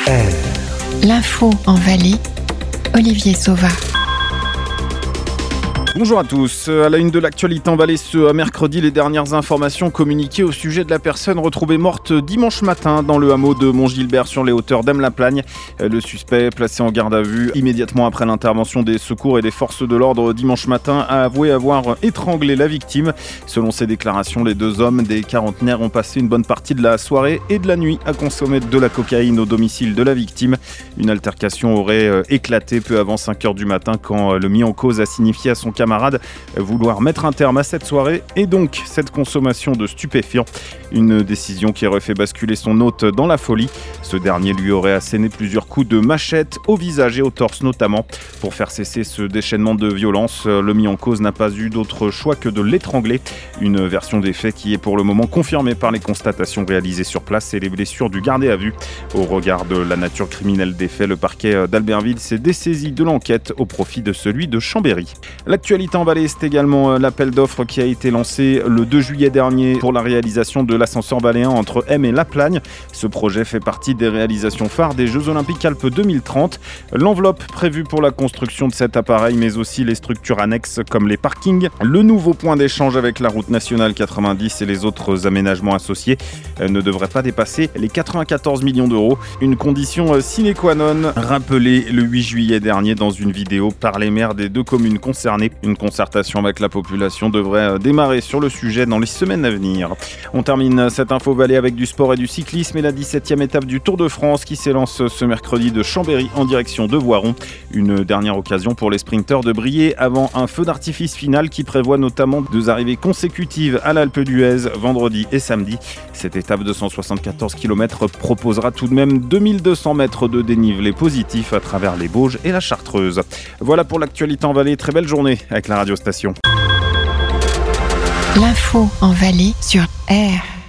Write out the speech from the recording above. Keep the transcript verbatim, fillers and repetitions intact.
R. L'info en Valais, Olivier Sauva. Bonjour à tous. À la une de l'actualité en Valais ce mercredi, les dernières informations communiquées au sujet de la personne retrouvée morte dimanche matin dans le hameau de Montgilbert sur les hauteurs d'Aime-la-Plagne. Le suspect, placé en garde à vue immédiatement après l'intervention des secours et des forces de l'ordre dimanche matin, a avoué avoir étranglé la victime. Selon ses déclarations, les deux hommes, des quarantenaires, ont passé une bonne partie de la soirée et de la nuit à consommer de la cocaïne au domicile de la victime. Une altercation aurait éclaté peu avant cinq heures du matin quand le mis en cause a signifié à son camarade vouloir mettre un terme à cette soirée et donc cette consommation de stupéfiants. Une décision qui aurait fait basculer son hôte dans la folie. Ce dernier lui aurait asséné plusieurs coups de machette au visage et au torse notamment. Pour faire cesser ce déchaînement de violence, le mis en cause n'a pas eu d'autre choix que de l'étrangler. Une version des faits qui est pour le moment confirmée par les constatations réalisées sur place et les blessures du gardé à vue. Au regard de la nature criminelle des faits, le parquet d'Albertville s'est dessaisi de l'enquête au profit de celui de Chambéry. L'actualité en Valais, c'est également l'appel d'offres qui a été lancé le deux juillet dernier pour la réalisation de l'ascenseur valéen entre Aime et La Plagne. Ce projet fait partie des réalisations phares des Jeux Olympiques Alpes deux mille trente. L'enveloppe prévue pour la construction de cet appareil, mais aussi les structures annexes comme les parkings, le nouveau point d'échange avec la route nationale quatre-vingt-dix et les autres aménagements associés ne devrait pas dépasser les quatre-vingt-quatorze millions d'euros. Une condition sine qua non rappelée le huit juillet dernier dans une vidéo par les maires des deux communes concernées. Une concertation avec la population devrait démarrer sur le sujet dans les semaines à venir. On termine cette info Valais avec du sport et du cyclisme et la dix-septième étape du Tour de France qui s'élance ce mercredi de Chambéry en direction de Voiron. Une dernière occasion pour les sprinteurs de briller avant un feu d'artifice final qui prévoit notamment deux arrivées consécutives à l'Alpe d'Huez vendredi et samedi. Cette étape de cent soixante-quatorze kilomètres proposera tout de même deux mille deux cents mètres de dénivelé positif à travers les Bauges et la Chartreuse. Voilà pour l'actualité en Valais. Très belle journée avec la radiostation. L'info en Valais sur R.